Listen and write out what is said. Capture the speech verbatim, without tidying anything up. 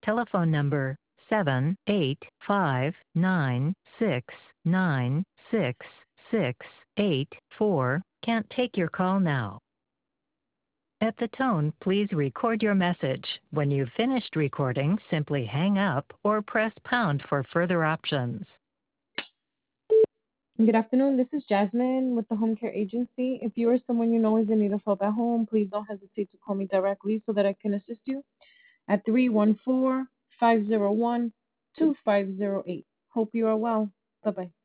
telephone number seven eight five nine six nine six six eight four can't take your call now. At the tone, please record your message. When you've finished recording, simply hang up or press pound for further options. Good afternoon. This is Jasmine with the Home Care Agency. If you or someone you know is in need of help at home, please don't hesitate to call me directly so that I can assist you at three one four, five zero one, two five zero eight. Hope you are well. Bye-bye.